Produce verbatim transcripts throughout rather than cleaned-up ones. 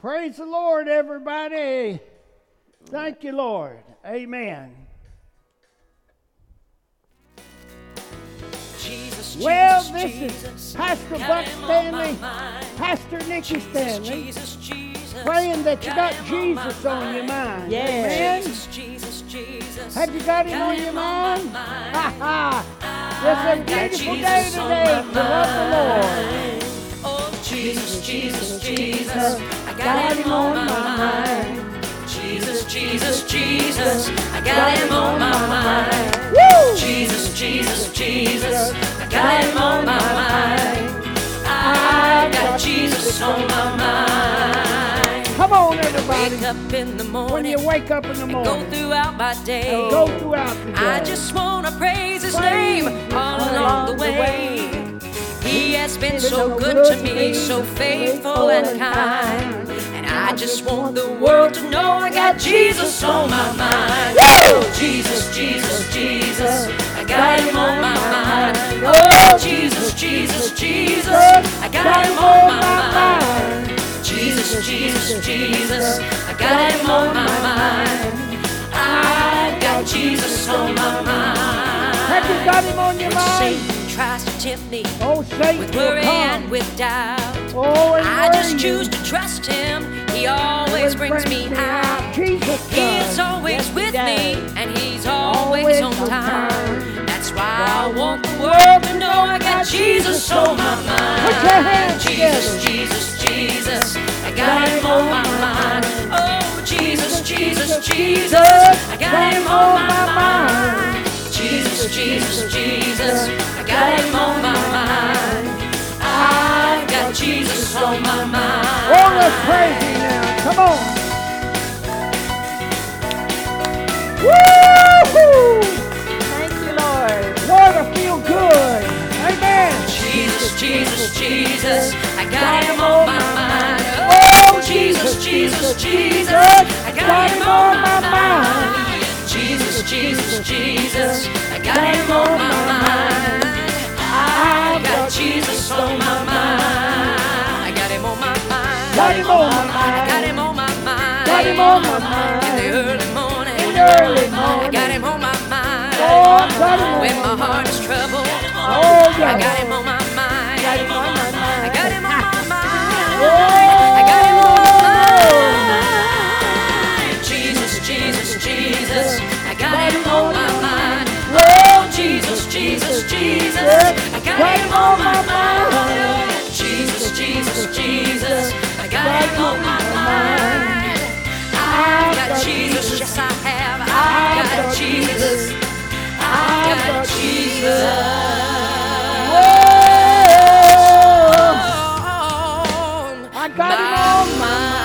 Praise the Lord, everybody. Thank you, Lord. Amen. Jesus, well, Jesus, this Jesus, is Pastor Buck Stanley, Pastor Nikki Stanley, Jesus, Jesus, praying that you got Jesus on your mind. Yes. Amen. Jesus, Jesus, Jesus, Have you got him on your mind? Ha ha. It's a beautiful day today to love the Lord. Oh, Jesus, Jesus, Jesus, I got him on my mind. Jesus, Jesus, Jesus, I got him on my mind. Woo! Jesus, Jesus, Jesus, I got him on my mind. I got Jesus on my mind. Come on, everybody. Wake up in the morning. When you wake up in the Go morning, throughout my day. go throughout the day. I just want to praise his Praise name His all name. along the way. He has been so good to me, so faithful and kind. And I just want the world to know I got Jesus on my mind. Oh, Jesus, Jesus, Jesus, I got him on my mind. Oh, Jesus, Jesus, Jesus, I got him on my mind. Jesus, Jesus, Jesus, I got him on my mind. I got Jesus on my mind. Have you got him on your When mind? Satan tries to tempt me Oh, Satan with will worry and come. with doubt, Oh, and I just worry choose you. to trust him. He always brings me out. Jesus He does. is always Yes, he with does. me, and he's always Always on on time. time. That's why I want the world to know I got Jesus on my mind. Put your hands Jesus, together. Jesus, Jesus, I got him on my mind. Oh, Jesus, Jesus, Jesus, I got him on my mind. Jesus, Jesus, Jesus, I got him on my mind. I got Jesus on my mind. Oh, let's praise him now. Come on. Woo-hoo! Thank you, Lord. Lord, I feel good. Amen. Jesus, Jesus, Jesus, I got him on my mind. Oh, Oh, Jesus, Jesus, Jesus, I got him on my mind. Jesus, Jesus, Jesus, I got him on my mind. I got Jesus on my mind. I got him on my mind. Got him on my I mind. got him on my mind. Got him on my mind. In the early morning. In the early morning. I got him on my mind. Oh, I got him on When my my heart is troubled. Oh, yeah. I got him on my mind. Got him on my mind. I got him on my mind. Oh. I got him on my mind. Jesus, Jesus, Jesus. I got him on my mind. Oh, Jesus, Jesus, Jesus. I got him on my mind. Jesus, Jesus, Jesus. I got him on my mind. I got Jesus, yes I have. I got Jesus. I got Jesus. I got him on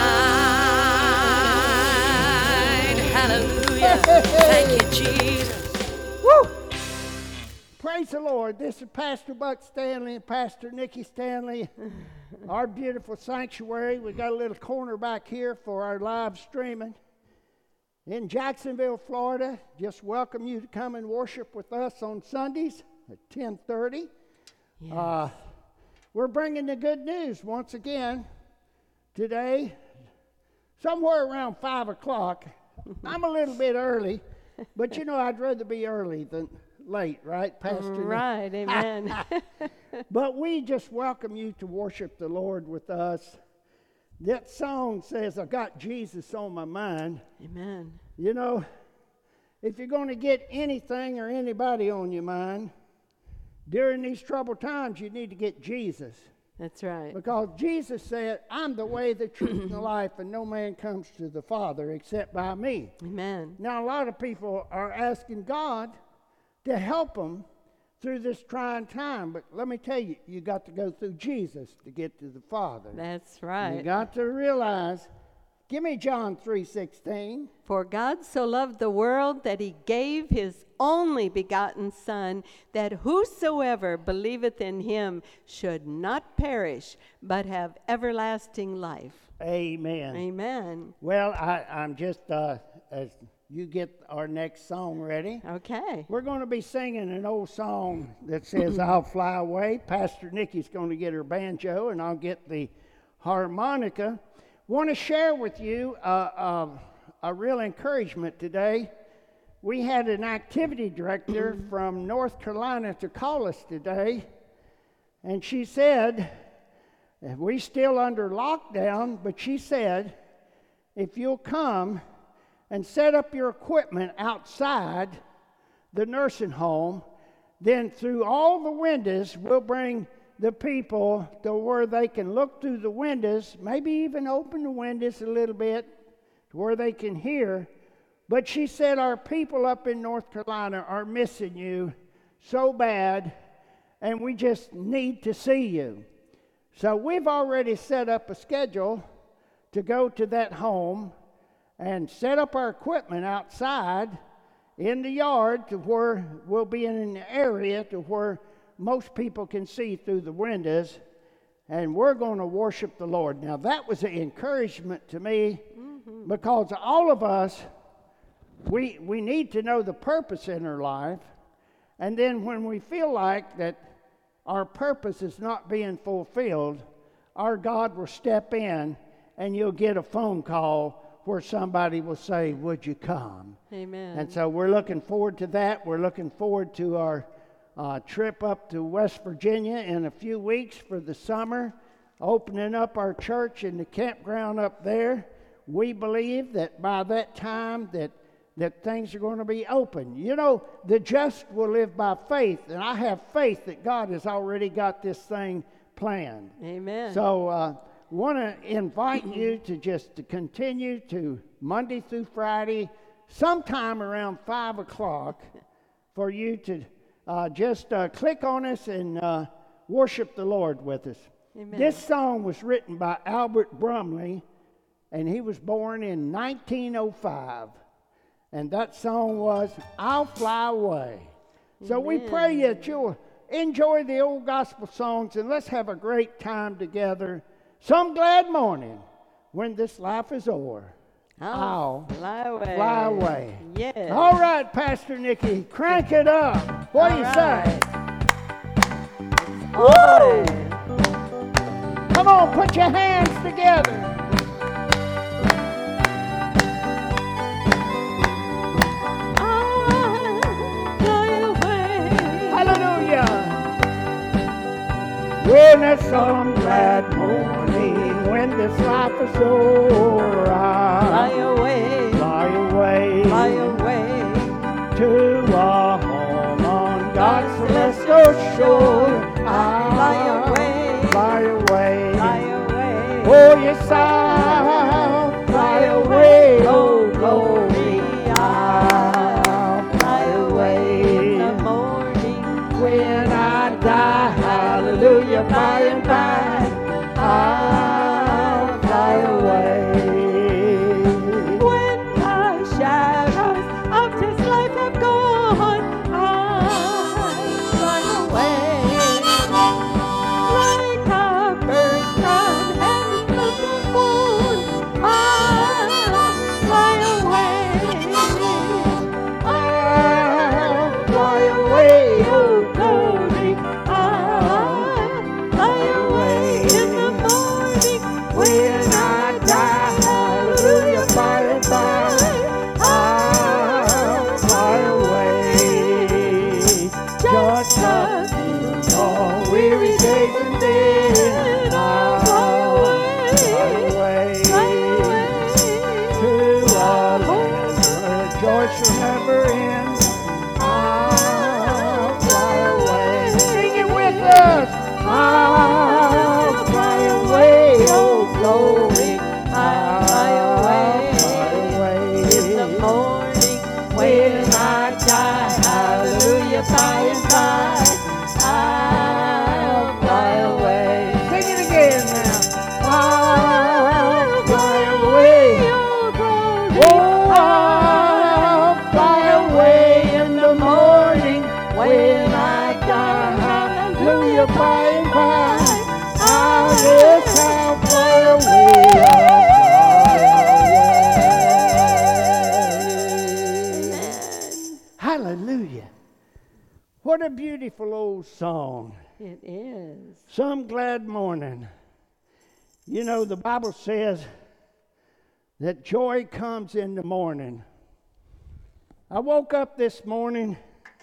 my mind. Hallelujah. Thank you, Jesus. Woo! Praise the Lord. This is Pastor Buck Stanley and Pastor Nikki Stanley. Our beautiful sanctuary. We got a little corner back here for our live streaming. In Jacksonville, Florida. Just welcome you to come and worship with us on Sundays at ten thirty. Yes. Uh, we're bringing the good news once again today, somewhere around five o'clock. I'm a little bit early, but you know I'd rather be early than late, right, Pastor? Nick? Right, amen. But we just welcome you to worship the Lord with us. That song says, I got Jesus on my mind. Amen. You know, if you're going to get anything or anybody on your mind, during these troubled times, you need to get Jesus. That's right. Because Jesus said, I'm the way, the truth, and the life, and no man comes to the Father except by me. Amen. Now, a lot of people are asking God to help them through this trying time. But let me tell you, you got to go through Jesus to get to the Father. That's right. You got to realize, give me John three sixteen. For God so loved the world that he gave his only begotten Son, that whosoever believeth in him should not perish, but have everlasting life. Amen. Amen. Well, I, I'm just, uh, as you get our next song ready, Okay. we're going to be singing an old song that says, I'll Fly Away. Pastor Nikki's going to get her banjo, and I'll get the harmonica. want to share with you uh, um, a real encouragement today. We had an activity director from North Carolina to call us today, and she said, we're still under lockdown, but she said, if you'll come and set up your equipment outside the nursing home, then through all the windows, we'll bring the people to where they can look through the windows, maybe even open the windows a little bit to where they can hear. But she said, our people up in North Carolina are missing you so bad, and we just need to see you. So we've already set up a schedule to go to that home and set up our equipment outside in the yard to where we'll be in an area to where most people can see through the windows, and we're going to worship the Lord. Now, that was an encouragement to me, mm-hmm. because all of us, we we need to know the purpose in our life, and then when we feel like that our purpose is not being fulfilled, our God will step in, and you'll get a phone call where somebody will say, would you come? Amen. And so we're looking forward to that. We're looking forward to our uh, trip up to West Virginia in a few weeks for the summer, opening up our church in the campground up there. We believe that by that time that, that things are going to be open. You know, the just will live by faith, and I have faith that God has already got this thing planned. Amen. So, uh, want to invite you to just to continue to Monday through Friday, sometime around five o'clock, for you to uh, just uh, click on us and uh, worship the Lord with us. Amen. This song was written by Albert Brumley, and he was born in nineteen oh five. And that song was, I'll Fly Away. So Amen. we pray that you'll enjoy the old gospel songs, and let's have a great time together. Some glad morning when this life is over. I'll fly away. Fly away. Yes. All right, Pastor Nikki, crank it up. What do you All say? Woo! Come on, put your hands together. I'll fly away. Hallelujah. When there's some glad morning, when this life is over, Fly I'll away. fly away, Fly away. to a home on God's celestial shore. I'll Fly away. fly away. Fly away. Oh, yes, I'll fly away. Oh, glory. I'll fly away. In the morning. When I die, hallelujah, by and by, I'll fly away. When the shadows of this life have gone, I'll fly away. Like a bird from heaven's looking moon, I'll fly away. I'll fly away, oh glory, I'll fly away in the morning. when I die, hallelujah, by and by, I'll fly away. Just a few more weary days and then I'll fly away to a land where joy shall never end. I'll fly away. Sing it with us. I'll fly away, oh glory. I'll fly away In the morning, when I die, hallelujah, by and by, I'll fly away. Sing it again now. I'll fly away. Oh, I'll fly away in the morning when I die, hallelujah, by and by, I'll yes, I'll fly away. Hallelujah. What a beautiful old song. it is. Some glad morning. You know, the Bible says that joy comes in the morning. I woke up this morning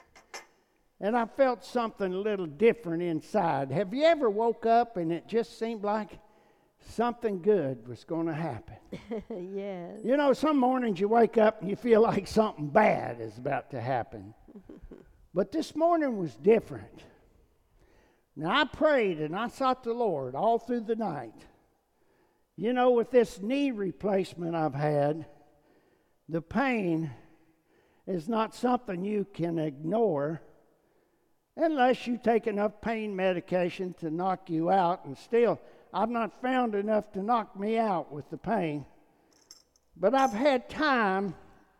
and I felt something a little different inside. Have you ever woke up and it just seemed like something good was going to happen? Yes. You know, some mornings you wake up and you feel like something bad is about to happen. But this morning was different. Now, I prayed and I sought the Lord all through the night. You know, with this knee replacement I've had, the pain is not something you can ignore unless you take enough pain medication to knock you out. And still, I've not found enough to knock me out with the pain. But I've had time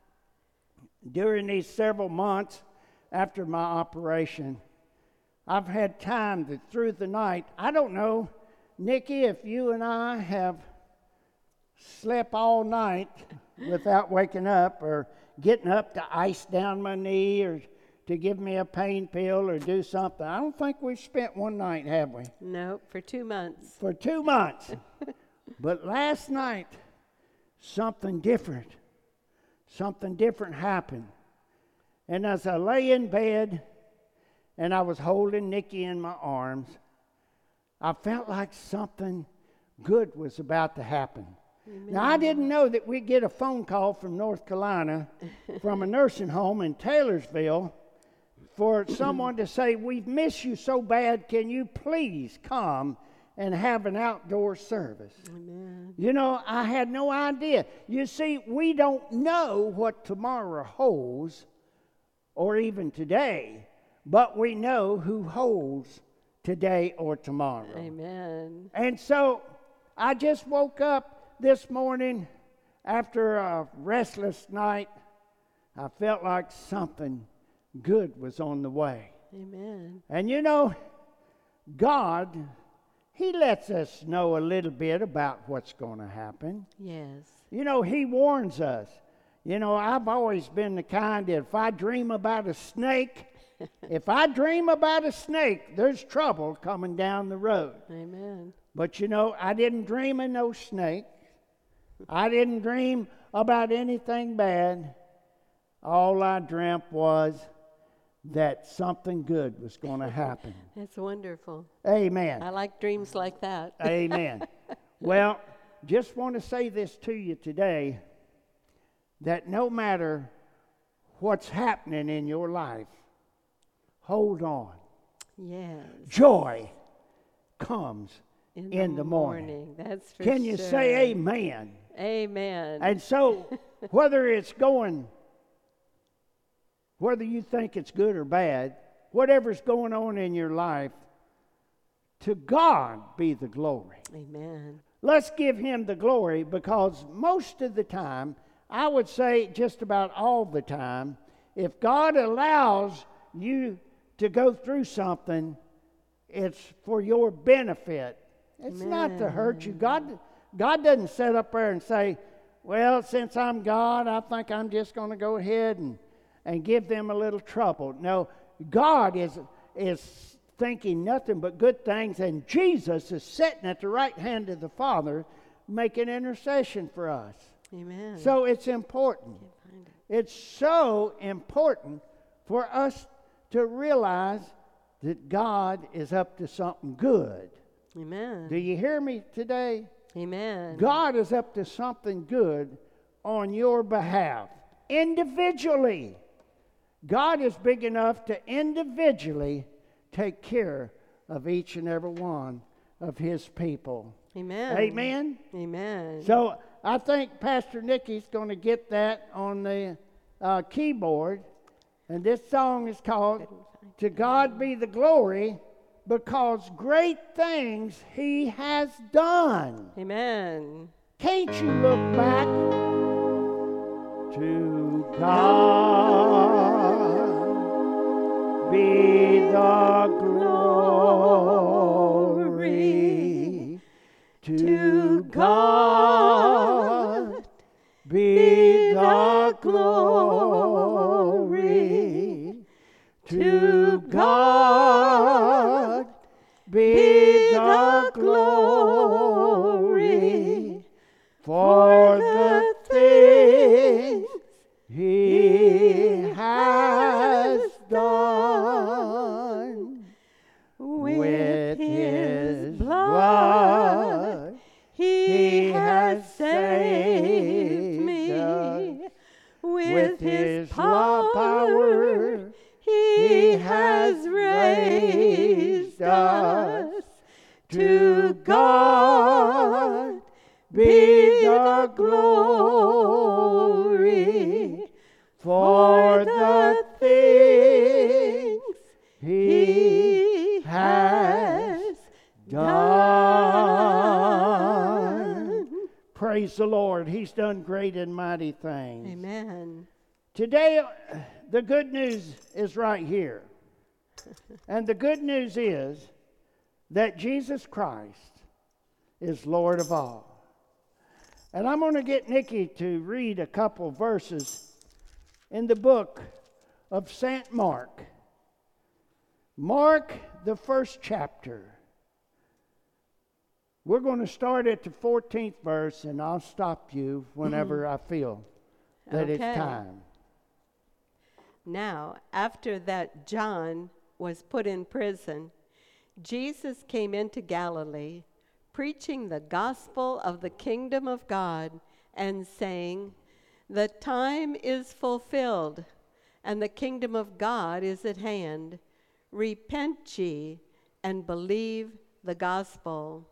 during these several months after my operation. I've had time that through the night, I don't know, Nikki, if you and I have slept all night without waking up or getting up to ice down my knee or to give me a pain pill or do something. I don't think we've spent one night, have we? No, for two months. For two months. But last night, something different, something different happened. And as I lay in bed and I was holding Nikki in my arms, I felt like something good was about to happen. Amen. Now, I didn't know that we'd get a phone call from North Carolina from a nursing home in Taylorsville for someone to say, "We've missed you so bad, can you please come and have an outdoor service?" Amen. You know, I had no idea. You see, we don't know what tomorrow holds or even today, but we know who holds today or tomorrow. Amen. And so I just woke up this morning after a restless night. I felt like something good was on the way. Amen. And you know, God, He lets us know a little bit about what's going to happen. Yes. You know, He warns us. You know, I've always been the kind that if I dream about a snake, if I dream about a snake, there's trouble coming down the road. Amen. But you know, I didn't dream of no snake. I didn't dream about anything bad. All I dreamt was that something good was going to happen. That's wonderful. Amen. I like dreams like that. Amen. Well, just want to say this to you today, that no matter what's happening in your life, hold on. Yes. Joy comes In, in the, the morning. morning. That's for Can you sure. say amen? Amen. And so, whether it's going, whether you think it's good or bad, whatever's going on in your life, to God be the glory. Amen. Let's give Him the glory, because most of the time, I would say just about all the time, if God allows you to go through something, it's for your benefit. It's Amen. not to hurt you. God, God doesn't sit up there and say, "Well, since I'm God, I think I'm just going to go ahead and, and give them a little trouble." No, God is, is thinking nothing but good things, and Jesus is sitting at the right hand of the Father making intercession for us. Amen. So it's important. It's so important for us to realize that God is up to something good. Amen. Do you hear me today? Amen. God is up to something good on your behalf. Individually. God is big enough to individually take care of each and every one of His people. Amen. Amen? Amen. So I think Pastor Nikki's going to get that on the uh, keyboard. And this song is called "To God Be the Glory," because great things He has done. Amen. Can't you look back? To God be the glory. To God be the glory. To God be the glory for the With his blood, he has saved me. With his power, he has raised us. To God be the glory for the things he has done. Praise the Lord. He's done great and mighty things. Amen. Today, the good news is right here. And the good news is that Jesus Christ is Lord of all. And I'm going to get Nikki to read a couple verses in the book of Saint Mark. Mark, the first chapter. We're going to start at the fourteenth verse, and I'll stop you whenever I feel that Okay. it's time. Now, after that John was put in prison, Jesus came into Galilee, preaching the gospel of the kingdom of God, and saying, "The time is fulfilled, and the kingdom of God is at hand. Repent ye, and believe the gospel."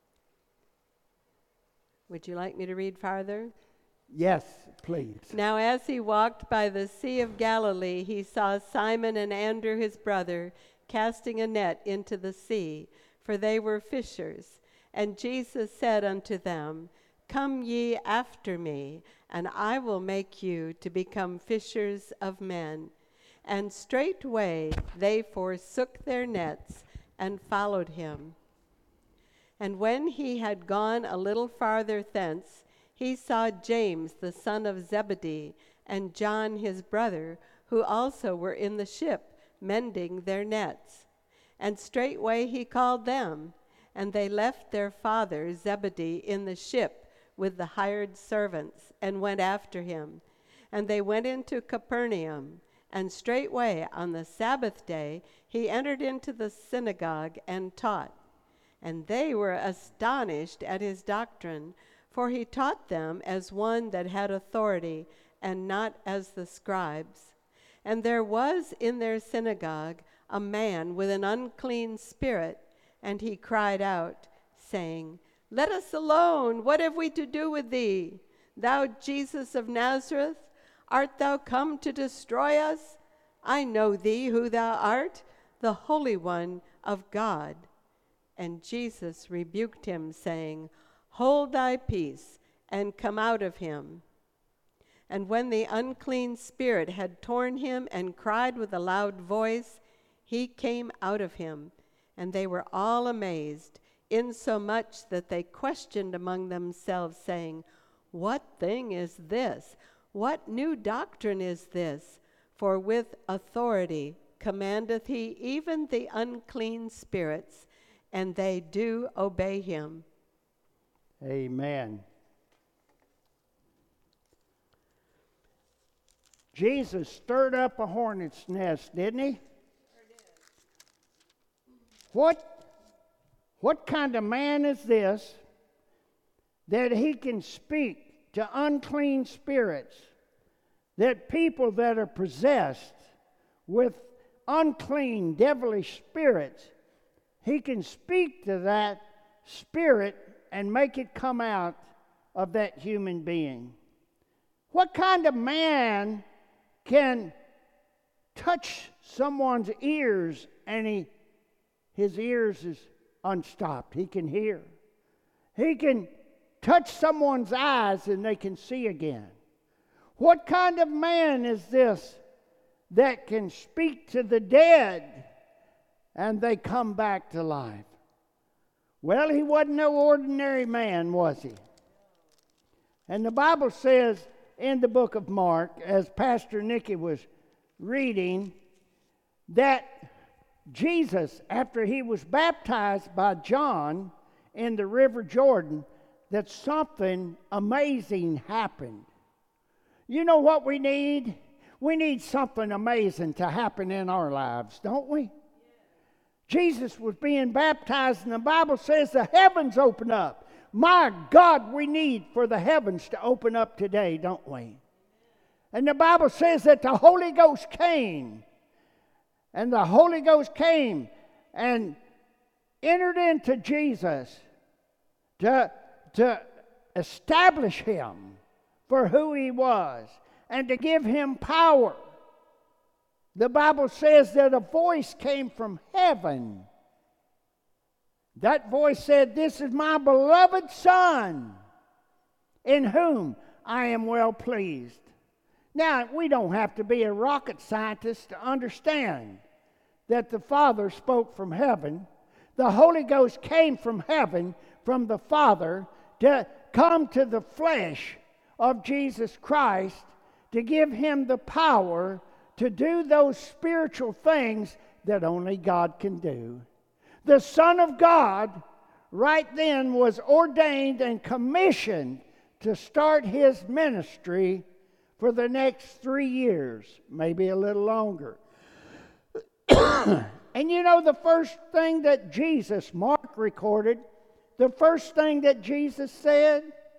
Would you like me to read farther? Yes, please. Now as he walked by the Sea of Galilee, he saw Simon and Andrew his brother casting a net into the sea, for they were fishers. And Jesus said unto them, "Come ye after me, and I will make you to become fishers of men." And straightway they forsook their nets and followed him. And when he had gone a little farther thence, he saw James the son of Zebedee and John his brother, who also were in the ship, mending their nets. And straightway he called them, and they left their father Zebedee in the ship with the hired servants, and went after him. And they went into Capernaum, and straightway on the Sabbath day he entered into the synagogue and taught. And they were astonished at his doctrine, for he taught them as one that had authority, and not as the scribes. And there was in their synagogue a man with an unclean spirit, and he cried out, saying, "Let us alone, what have we to do with thee? Thou Jesus of Nazareth, art thou come to destroy us? I know thee who thou art, the Holy One of God." And Jesus rebuked him, saying, "Hold thy peace, and come out of him." And when the unclean spirit had torn him and cried with a loud voice, he came out of him. And they were all amazed, insomuch that they questioned among themselves, saying, "What thing is this? What new doctrine is this? For with authority commandeth he even the unclean spirits, and they do obey him." Amen. Jesus stirred up a hornet's nest, didn't he? What, what kind of man is this that he can speak to unclean spirits, that people that are possessed with unclean, devilish spirits, he can speak to that spirit and make it come out of that human being? What kind of man can touch someone's ears and he, his ears is unstopped? He can hear. He can touch someone's eyes and they can see again. What kind of man is this that can speak to the dead and they come back to life? Well, he wasn't no ordinary man, was he? And the Bible says in the book of Mark, as Pastor Nikki was reading, that Jesus, after he was baptized by John in the River Jordan, that something amazing happened. You know what we need? We need something amazing to happen in our lives, don't we? Jesus was being baptized, and the Bible says the heavens opened up. My God, we need for the heavens to open up today, don't we? And the Bible says that the Holy Ghost came, and the Holy Ghost came and entered into Jesus to, to establish him for who he was and to give him power. The Bible says that a voice came from heaven. That voice said, "This is my beloved Son, in whom I am well pleased." Now, we don't have to be a rocket scientist to understand that the Father spoke from heaven. The Holy Ghost came from heaven, from the Father, to come to the flesh of Jesus Christ, to give him the power to do those spiritual things that only God can do. The Son of God right then was ordained and commissioned to start his ministry for the next three years, maybe a little longer. And you know, the first thing that Jesus, Mark recorded, the first thing that Jesus said,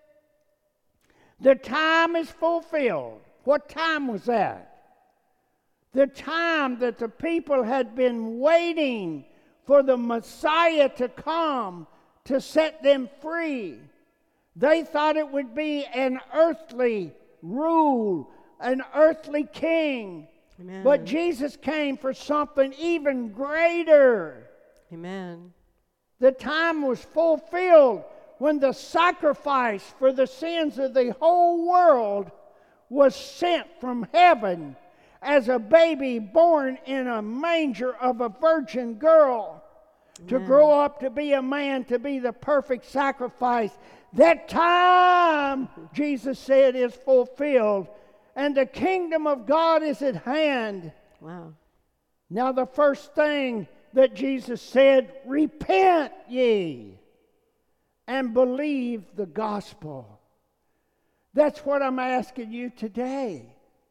the time is fulfilled. What time was that? The time that the people had been waiting for the Messiah to come to set them free. They thought it would be an earthly rule, an earthly king. Amen. But Jesus came for something even greater. Amen. The time was fulfilled when the sacrifice for the sins of the whole world was sent from heaven as a baby born in a manger of a virgin girl, to Amen. grow up to be a man, to be the perfect sacrifice. That time, Jesus said, is fulfilled, and the kingdom of God is at hand. Wow. Now the first thing that Jesus said, repent ye and believe the gospel. That's what I'm asking you today.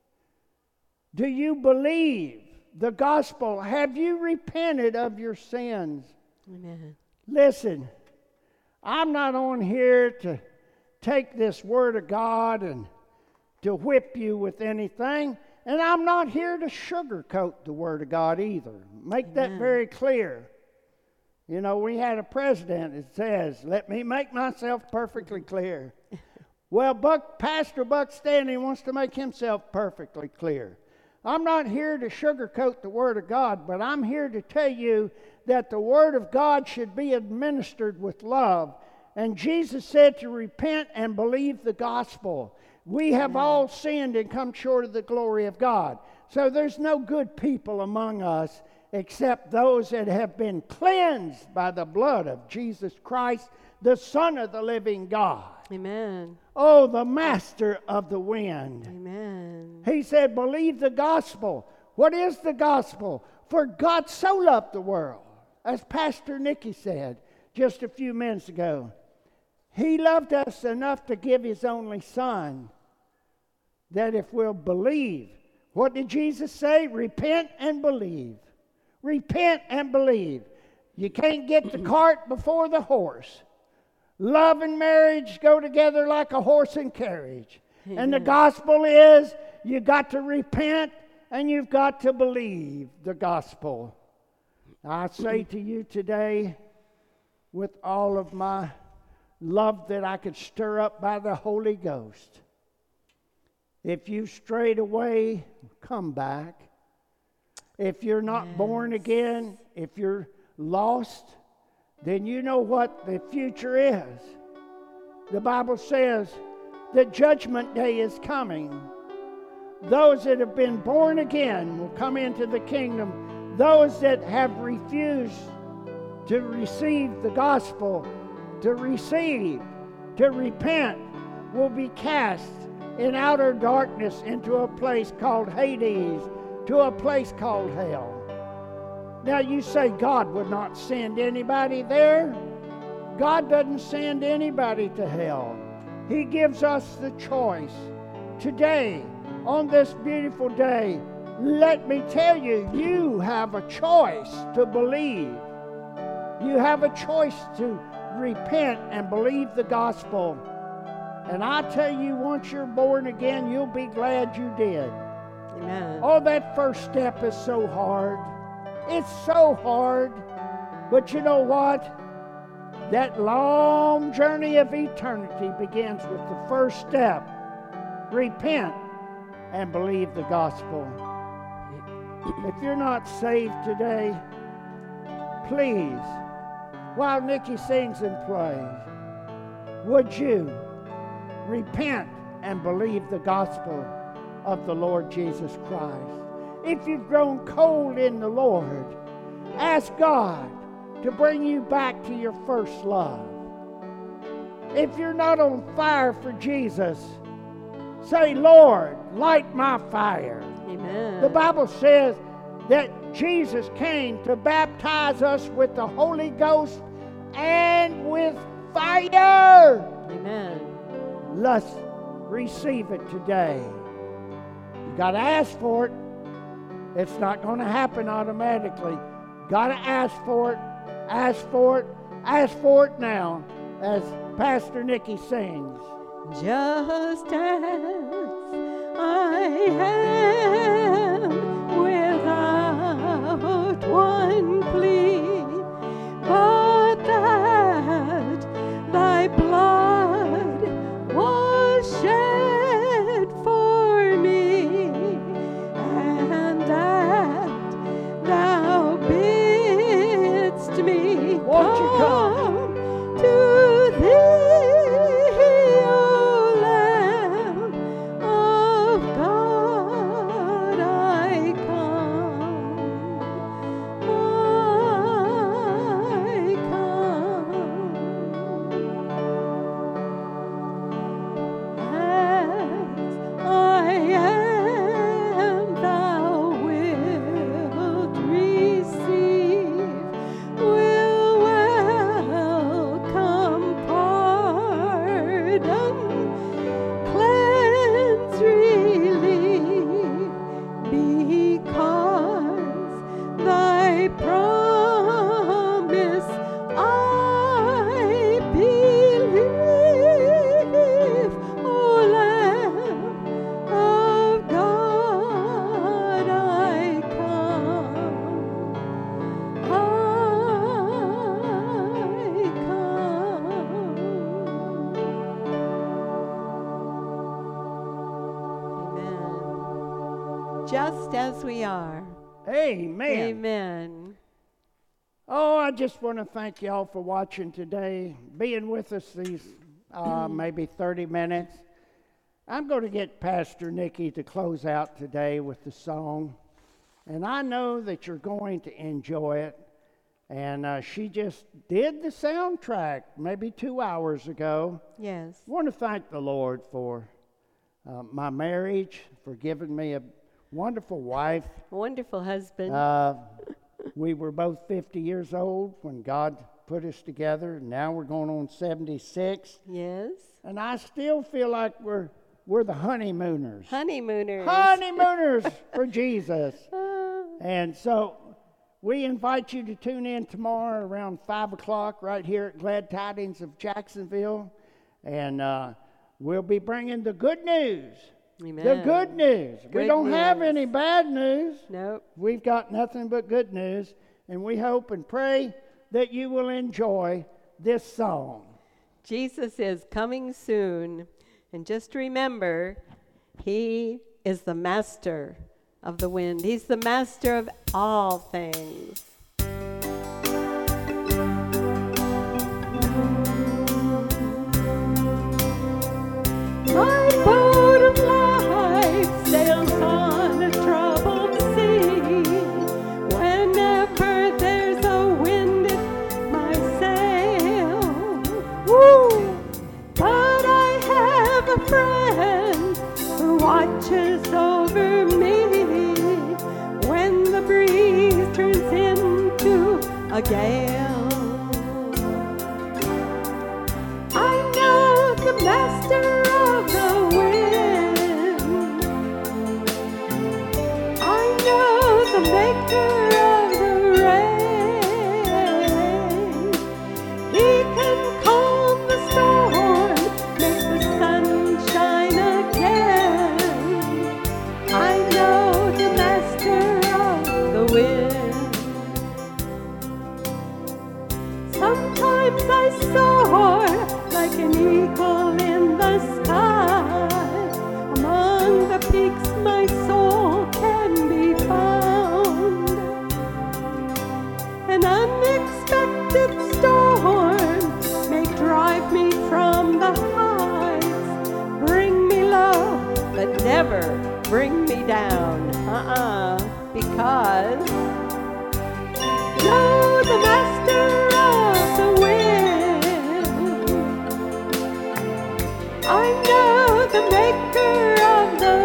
Do you believe the gospel? Have you repented of your sins? Amen. Listen, I'm not on here to take this word of God and to whip you with anything. And I'm not here to sugarcoat the word of God either. Make that Amen. very clear. You know, we had a president that says, "Let me make myself perfectly clear." Well, Buck, Pastor Buck Stanley wants to make himself perfectly clear. I'm not here to sugarcoat the Word of God, but I'm here to tell you that the Word of God should be administered with love. And Jesus said to repent and believe the gospel. We have Amen. all sinned and come short of the glory of God. So there's no good people among us except those that have been cleansed by the blood of Jesus Christ, the Son of the living God. Amen. Oh, the master of the wind. Amen. He said, believe the gospel. What is the gospel? For God so loved the world, as Pastor Nicky said just a few minutes ago. He loved us enough to give his only Son, that if we'll believe, what did Jesus say? Repent and believe. Repent and believe. You can't get the cart before the horse. Love and marriage go together like a horse and carriage. Amen. And the gospel is you got to repent and you've got to believe the gospel. I say to you today, with all of my love that I could stir up by the Holy Ghost, if you strayed away, come back. If you're not Yes. born again, if you're lost, then you know what the future is. The Bible says that judgment day is coming. Those that have been born again will come into the kingdom. Those that have refused to receive the gospel, to receive, to repent, will be cast in outer darkness into a place called Hades, to a place called hell. Now you say God would not send anybody there. God doesn't send anybody to hell. He gives us the choice. Today, on this beautiful day, let me tell you, you have a choice to believe. You have a choice to repent and believe the gospel. And I tell you, once you're born again, you'll be glad you did. Amen. Oh, that first step is so hard. It's so hard. But you know what? That long journey of eternity begins with the first step. Repent and believe the gospel. If you're not saved today, please, while Nikki sings and plays, would you repent and believe the gospel of the Lord Jesus Christ? If you've grown cold in the Lord, ask God to bring you back to your first love. If you're not on fire for Jesus, say, Lord, light my fire. Amen. The Bible says that Jesus came to baptize us with the Holy Ghost and with fire. Amen. Let's receive it today. You got to ask for it. It's not going to happen automatically. Got to ask for it. Ask for it. Ask for it now as Pastor Nikki sings. Just as I am without one plea, but that thy blood was shed for me, and that thou bidst me Won't you come? to thee, O Lamb of God, I come, I come. As I am, thou wilt receive, will welcome pardon, cleanse, relief, because thy promise I believe, O Lamb of God, I come, I come. Amen. Just as we are. Amen. Amen. Oh, I just want to thank y'all for watching today, being with us these uh, maybe thirty minutes. I'm going to get Pastor Nikki to close out today with the song, and I know that you're going to enjoy it. And uh, she just did the soundtrack maybe two hours ago. Yes. I want to thank the Lord for uh, my marriage, for giving me a wonderful wife. Wonderful husband. Uh, we were both fifty years old when God put us together. Now we're going on seventy-six. Yes. And I still feel like we're we're the honeymooners. Honeymooners. Honeymooners for Jesus. Uh, And so we invite you to tune in tomorrow around five o'clock right here at Glad Tidings of Jacksonville. And uh, we'll be bringing the good news. Amen. The good news. we Good don't have news. any bad news. Nope. We've got nothing but good news, and we hope and pray that you will enjoy this song. Jesus is coming soon. And just remember, he is the master of the wind. He's the master of all things. My boat of life sails on a troubled sea. Whenever there's a wind in my sail, woo! But I have a friend who watches over me when the breeze turns in times I soar like an eagle in the sky. Among the peaks my soul can be found. An unexpected storm may drive me from the heights, bring me low, but never bring me down. Uh-uh, because know the master of the wind. I know the maker of the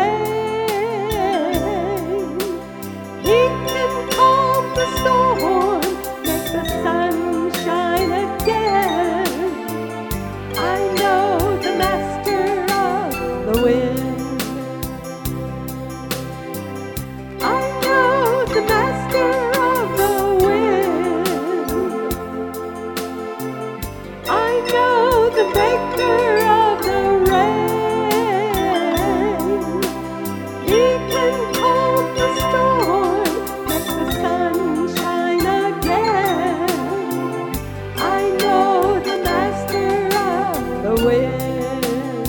rain. He can calm the storm, make the sun shine again. I know the master of the wind. I know the master of the wind. I know the maker of the rain. He can calm the storm, make the sun shine again. I know the master of the wind.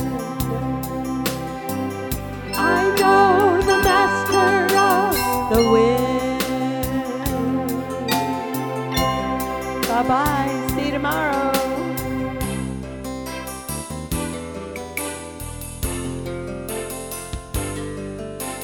I know the master of the wind. Bye-bye. See you tomorrow.